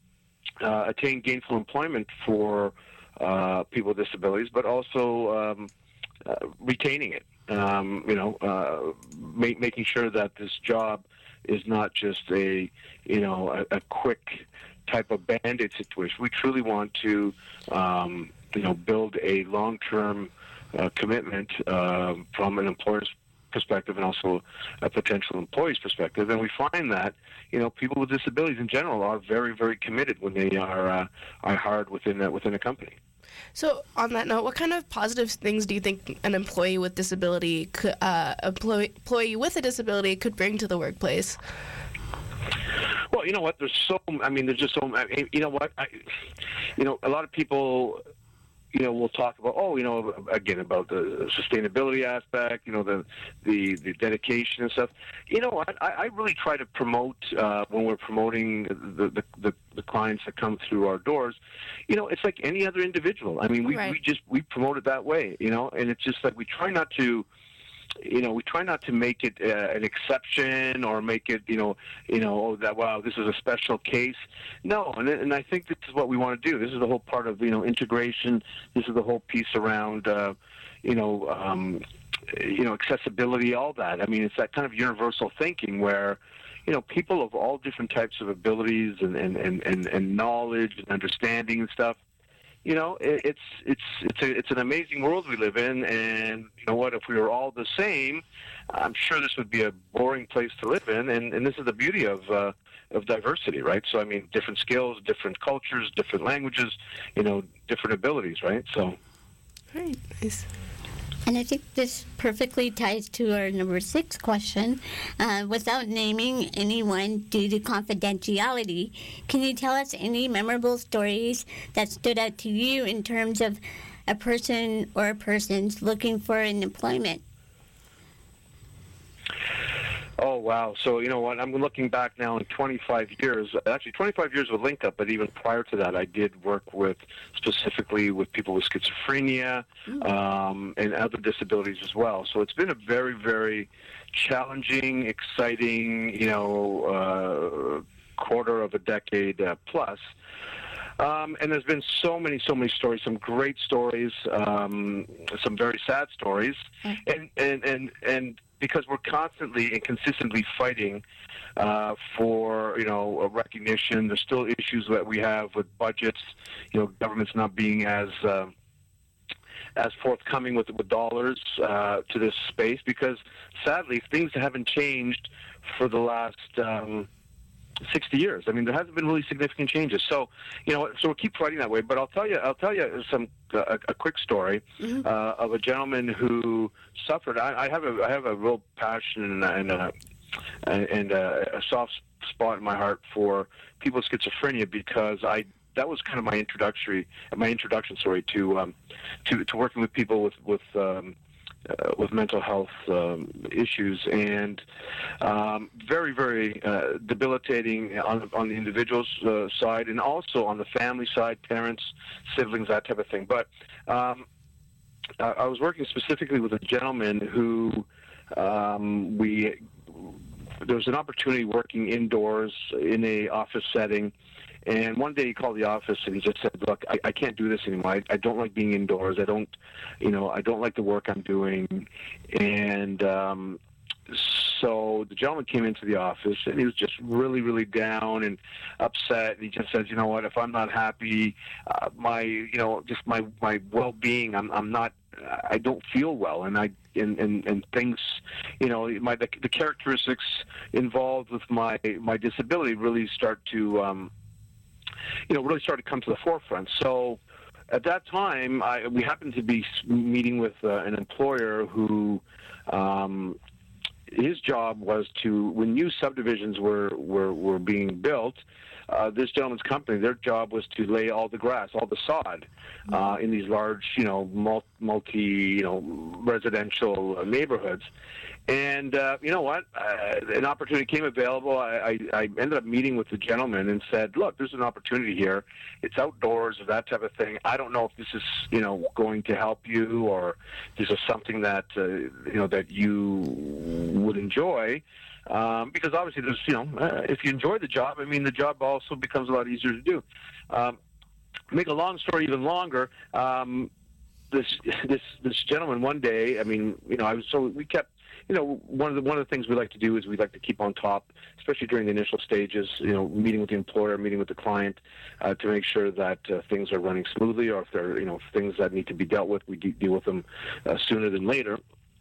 Speaker 8: uh, attain gainful employment for uh, people with disabilities, but also um, uh, retaining it. Um, you know, uh, ma- making sure that this job is not just a, you know, a, a quick type of band-aid situation. We truly want to, um, you know, build a long-term uh, commitment uh, from an employer's perspective and also a potential employee's perspective. And we find that, you know, people with disabilities in general are very, very committed when they are uh, are hired within a, within a company.
Speaker 3: So, on that note, what kind of positive things do you think an employee with disability, could, uh, employee, employee with a disability could bring to the workplace?
Speaker 8: Well, you know what? There's so. I mean, there's just so. I mean, you know what? I, you know, a lot of people, you know, will talk about, oh, you know, again, about the sustainability aspect, you know, the the, the dedication and stuff. You know what? I, I really try to promote uh, when we're promoting the, the, the, the clients that come through our doors. You know, it's like any other individual. I mean, we,
Speaker 3: Right.
Speaker 8: we just we promote it that way, you know, and it's just like we try not to. You know, we try not to make it uh, an exception or make it, you know, you know, oh, that wow, this is a special case. No, and and I think this is what we want to do. This is the whole part of, you know, integration. This is the whole piece around, uh, you know, um, you know, accessibility, all that. I mean, it's that kind of universal thinking where, you know, people of all different types of abilities and and, and, and, and knowledge and understanding and stuff. You know, it, it's it's it's a, it's an amazing world we live in, and you know what? If we were all the same, I'm sure this would be a boring place to live in. And, and this is the beauty of uh, of diversity, right? So I mean, different skills, different cultures, different languages, you know, different abilities, right? So,
Speaker 3: Right, nice.
Speaker 1: And I think this perfectly ties to our number six question. Uh, without naming anyone due to confidentiality, can you tell us any memorable stories that stood out to you in terms of a person or persons looking for an employment?
Speaker 8: oh wow! So you know what? I'm looking back now in twenty-five years. Actually, twenty-five years with LinkUp, but even prior to that, I did work with specifically with people with schizophrenia um, and other disabilities as well. So it's been a very, very challenging, exciting, you know, uh, quarter of a decade uh, plus. Um, and there's been so many, so many stories, some great stories, um, some very sad stories, and, and, and, and because we're constantly and consistently fighting uh, for, you know, a recognition. There's still issues that we have with budgets, you know, government's not being as uh, as forthcoming with, with dollars uh, to this space because, sadly, things haven't changed for the last um, sixty years. I mean, there hasn't been really significant changes. So, you know, so we'll keep fighting that way. But I'll tell you, I'll tell you some a, a quick story
Speaker 1: Mm-hmm.
Speaker 8: uh, of a gentleman who suffered. I, I have a I have a real passion and and a, and a, a soft spot in my heart for people with schizophrenia because I that was kind of my introductory my introduction story to um, to to working with people with with um, Uh, with mental health um, issues, and um, very, very uh, debilitating on, on the individual's uh, side, and also on the family side, parents, siblings, that type of thing. But um, I, I was working specifically with a gentleman who um, we there was an opportunity working indoors in a office setting. And one day he called the office and he just said, look, I, I can't do this anymore. I, I don't like being indoors. I don't, you know, I don't like the work I'm doing. And um, so the gentleman came into the office, and he was just really, really down and upset. And he just says, you know what, if I'm not happy, uh, my, you know, just my, my well-being, I'm, I'm not, I don't feel well. And I, and, and, and things, you know, my, the, the characteristics involved with my, my disability really start to, um, you know, really start to come to the forefront. So at that time, I, we happened to be meeting with uh, an employer who, um, his job was to, when new subdivisions were, were, were being built, uh, this gentleman's company, their job was to lay all the grass, all the sod, uh, in these large, you know, multi, you know, residential neighborhoods. And uh, you know what? Uh, an opportunity came available. I, I, I ended up meeting with the gentleman and said, look, there's an opportunity here. It's outdoors, that type of thing. I don't know if this is, you know, going to help you, or this is something that, uh, you know, that you would enjoy. Um, because obviously there's, you know, uh, if you enjoy the job, I mean, the job also becomes a lot easier to do. Um, make a long story even longer, um, this, this, this gentleman one day, I mean, you know, I was, so we kept, you know, one of the one of the things we like to do is we like to keep on top, especially during the initial stages. You know, meeting with the employer, meeting with the client, uh, to make sure that uh, things are running smoothly, or if there are, you know, things that need to be dealt with, we de- deal with them uh, sooner than later.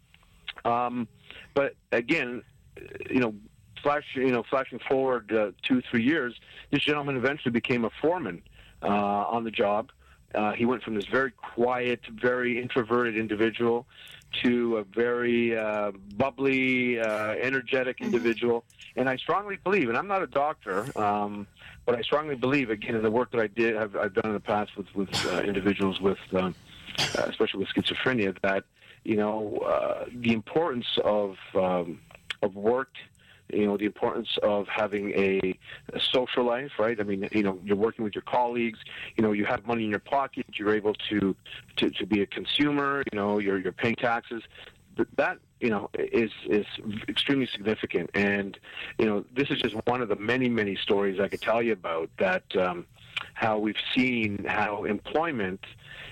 Speaker 8: Um, but again, you know, flash, you know, flashing forward uh, two, three years, this gentleman eventually became a foreman uh, on the job. Uh, he went from this very quiet, very introverted individual to a very uh, bubbly, uh, energetic individual. And I strongly believe, and I'm not a doctor, um, but I strongly believe, again, in the work that I did, I've, I've done in the past with, with uh, individuals with, um, uh, especially with schizophrenia, that, you know, uh, the importance of um, of work, you know, the importance of having a, a social life, right? I mean, you know, you're working with your colleagues, you know, you have money in your pocket, you're able to, to, to be a consumer, you know, you're, you're paying taxes. That, you know, is, is extremely significant. And, you know, this is just one of the many, many stories I could tell you about that, um, how we've seen how employment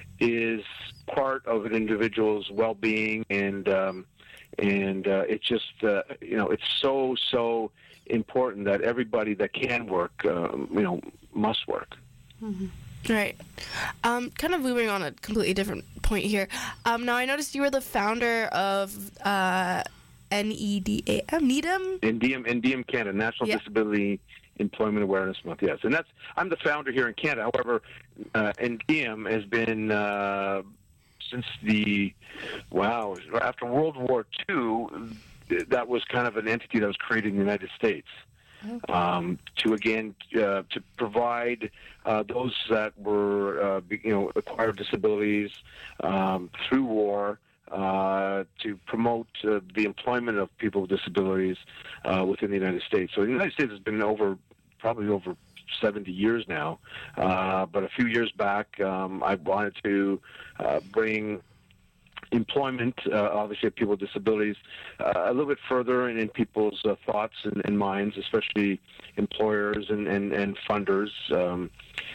Speaker 8: is part of an individual's well-being, and, um, And uh, it's just, uh, you know, it's so, so important that everybody that can work, um, you know, must work.
Speaker 3: Mm-hmm. Right. Um, kind of moving on a completely different point here. Um, now, I noticed you were the founder of uh, N E D A M, NEDM?
Speaker 8: N D M, N D M Canada, National yeah. Disability Employment Awareness Month, yes. And that's, I'm the founder here in Canada. However, uh, N D M has been... Uh, Since the, wow, after World War Two, that was kind of an entity that was created in the United States. Okay. Um, to, again, uh, to provide uh, those that were, uh, you know, acquired disabilities um, through war, uh, to promote uh, the employment of people with disabilities uh, within the United States. So the United States has been over, probably over seventy years now, uh, but a few years back, um, I wanted to uh, bring employment, uh, obviously of people with disabilities, uh, a little bit further in, in people's uh, thoughts and, and minds, especially employers and, and, and funders. Um,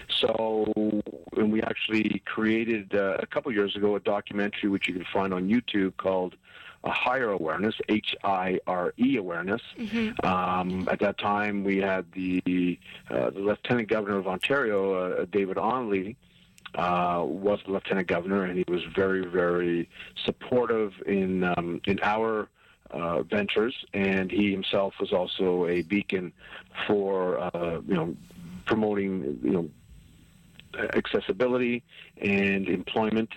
Speaker 8: so and we actually created uh, a couple years ago a documentary which you can find on YouTube called A Hire Awareness, H I R E Awareness. Mm-hmm. Um, at that time, we had the, uh, the Lieutenant Governor of Ontario, uh, David Onley, uh, was the Lieutenant Governor, and he was very, very supportive in in, um, in our uh, ventures, and he himself was also a beacon for uh, you know promoting you know accessibility and employment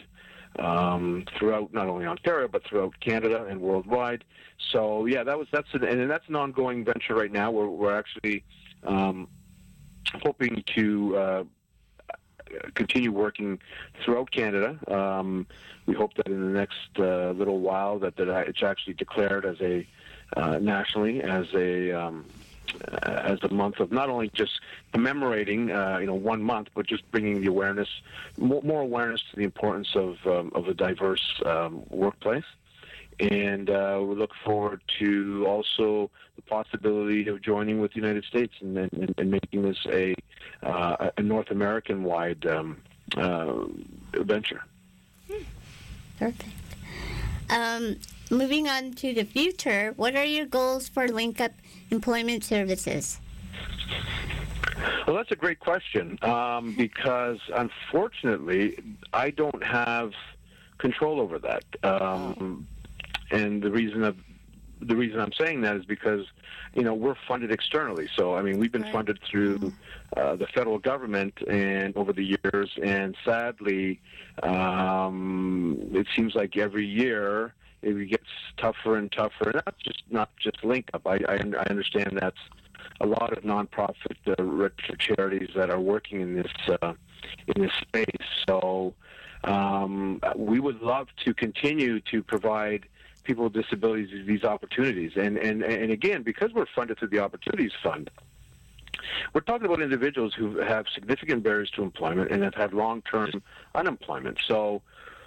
Speaker 8: um, throughout not only Ontario but throughout Canada and worldwide. So yeah, that was that's an, and that's an ongoing venture right now. We're we're actually um, hoping to uh, continue working throughout Canada. Um, we hope that in the next uh, little while that, that it's actually declared as a uh, nationally as a um, as a month of not only just commemorating uh, you know one month, but just bringing the awareness, more, more awareness to the importance of um, of a diverse um, workplace. And uh, we look forward to also the possibility of joining with the United States and, and, and making this a, uh, a North American-wide um, uh, venture.
Speaker 1: Perfect. Um, moving on to the future, what are your goals for LinkUp Employment Services?
Speaker 8: Well, that's a great question um, because, unfortunately, I don't have control over that. Um, and the reason of the reason I'm saying that is because, you know, we're funded externally. So, I mean, we've been funded through uh, the federal government and over the years, and sadly, um, it seems like every year it gets tougher and tougher. And that's just not just LinkUp. I, I, I understand that's a lot of nonprofit uh, registered charities that are working in this uh, in this space. So um, we would love to continue to provide people with disabilities these opportunities. And, and, and again, because we're funded through the Opportunities Fund, we're talking about individuals who have significant barriers to employment and have had long-term unemployment. So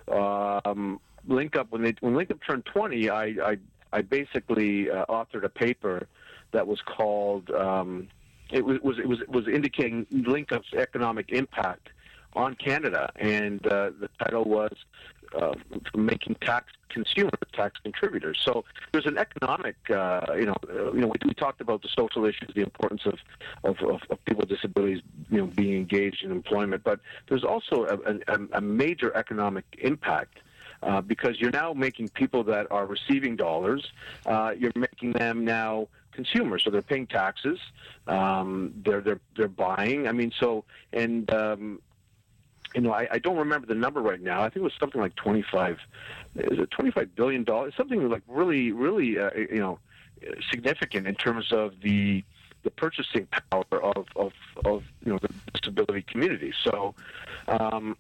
Speaker 8: um, LinkUp, when, they, when LinkUp turned twenty, I, I, I basically uh, authored a paper that was called, um, it, was, was, it, was, it was indicating LinkUp's economic impact on Canada, and uh, the title was uh, Making Tax Consumers Tax Contributors. So there's an economic, uh, you know, uh, you know, we, we talked about the social issues, the importance of, of, of, of people with disabilities, you know, being engaged in employment, but there's also a, a, a major economic impact. Uh, because you're now making people that are receiving dollars, uh, you're making them now consumers, so they're paying taxes, um, they're they're they're buying. I mean, so and um, you know, I, I don't remember the number right now. I think it was something like twenty-five, is it twenty-five billion dollars? Something like really, really, uh, you know, significant in terms of the the purchasing power of of, of you know the disability community. So. Um,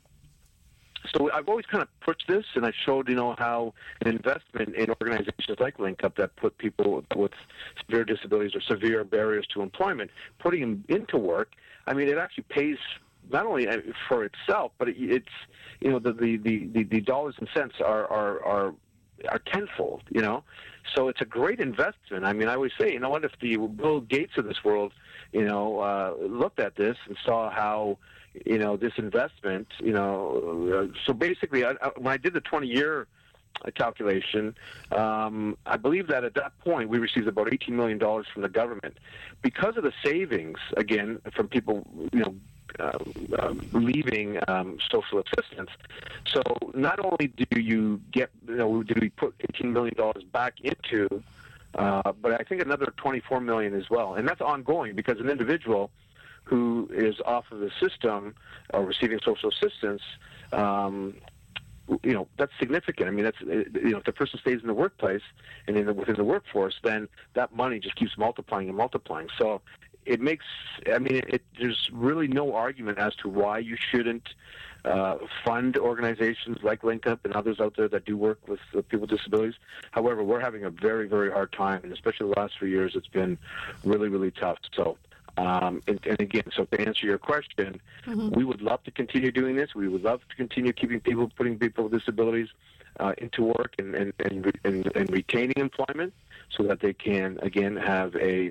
Speaker 8: So I've always kind of pushed this, and I showed, you know, how an investment in organizations like LinkUp that put people with severe disabilities or severe barriers to employment, putting them into work, I mean, it actually pays not only for itself, but it's, you know, the the, the, the dollars and cents are, are, are, are tenfold, you know. So it's a great investment. I mean, I always say, you know what, if the Bill Gates of this world, you know, uh, looked at this and saw how, you know, this investment, you know, uh, so basically, I, I, when I did the twenty-year calculation, um, I believe that at that point we received about eighteen million dollars from the government. Because of the savings, again, from people, you know, uh, uh, leaving um, social assistance. So not only do you get, you know, did we put eighteen million dollars back into, uh, but I think another twenty-four million dollars as well. And that's ongoing because an individual who is off of the system or receiving social assistance, um, you know, that's significant. I mean, that's, you know, if the person stays in the workplace and in the, within the workforce, then that money just keeps multiplying and multiplying. So it makes, I mean, it, it, there's really no argument as to why you shouldn't uh, fund organizations like LinkUp and others out there that do work with uh, people with disabilities. However, we're having a very, very hard time, and especially the last few years, it's been really, really tough. So. Um, and, and again, so to answer your question, mm-hmm. we would love to continue doing this. We would love to continue keeping people, putting people with disabilities uh, into work and, and, and, and, and retaining employment so that they can, again, have a,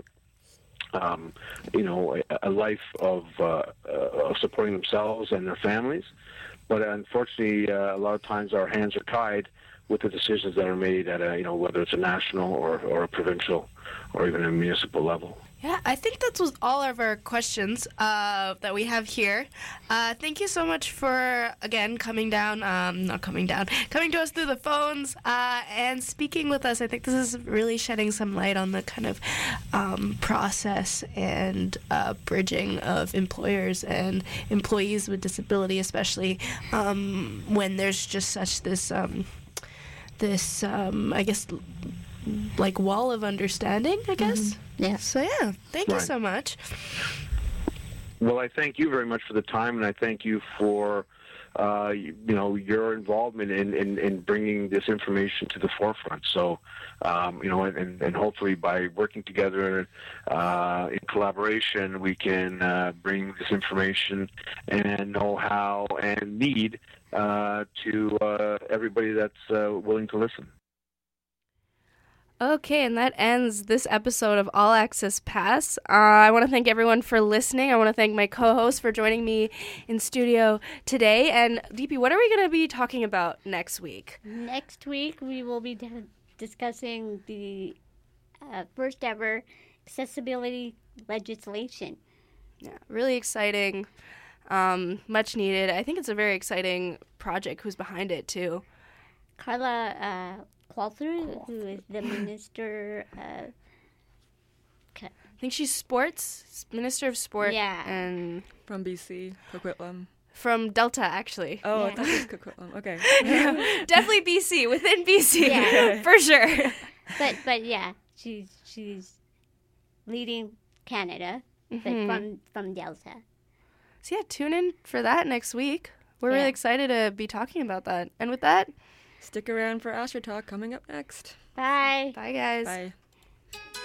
Speaker 8: um, you know, a, a life of, uh, uh, of supporting themselves and their families. But unfortunately, uh, a lot of times our hands are tied with the decisions that are made at a, you know, whether it's a national or, or a provincial or even a municipal level.
Speaker 3: Yeah, I think that was all of our questions uh, that we have here. Uh, thank you so much for, again, coming down, um, not coming down, coming to us through the phones uh, and speaking with us. I think this is really shedding some light on the kind of um, process and uh, bridging of employers and employees with disability, especially um, when there's just such this, um, this um, I guess, like wall of understanding, I guess. Mm-hmm.
Speaker 1: Yeah.
Speaker 3: So yeah, thank
Speaker 8: right.
Speaker 3: you so much.
Speaker 8: Well, I thank you very much for the time, and I thank you for uh, you, you know your involvement in, in, in bringing this information to the forefront. So um, you know, and, and hopefully by working together uh, in collaboration, we can uh, bring this information and know-how and need uh, to uh, everybody that's uh, willing to listen.
Speaker 3: Okay, and that ends this episode of All Access Pass. Uh, I want to thank everyone for listening. I want to thank my co-host for joining me in studio today. And D P, what are we going to be talking about next week?
Speaker 1: Next week, we will be d- discussing the uh, first ever accessibility legislation.
Speaker 3: Yeah, really exciting, um, much needed. I think it's a very exciting project. Who's behind it, too?
Speaker 1: Carla uh, Qualter, who is the minister of...
Speaker 3: I think she's sports, minister of sport.
Speaker 1: Yeah.
Speaker 3: And
Speaker 4: From B C, Coquitlam.
Speaker 3: from Delta, actually.
Speaker 4: Oh,
Speaker 1: Yeah.
Speaker 4: I thought it was Coquitlam. Okay.
Speaker 3: Definitely B C, within B C,
Speaker 1: Yeah.
Speaker 3: for sure.
Speaker 1: But, but yeah, she's she's leading Canada, but
Speaker 3: Mhm.
Speaker 1: from, from Delta.
Speaker 3: So yeah, tune in for that next week. We're
Speaker 1: Yeah.
Speaker 3: really excited to be talking about that. And with that,
Speaker 4: Stick around for Astro Talk coming up next.
Speaker 1: Bye.
Speaker 3: bye guys.
Speaker 4: Bye.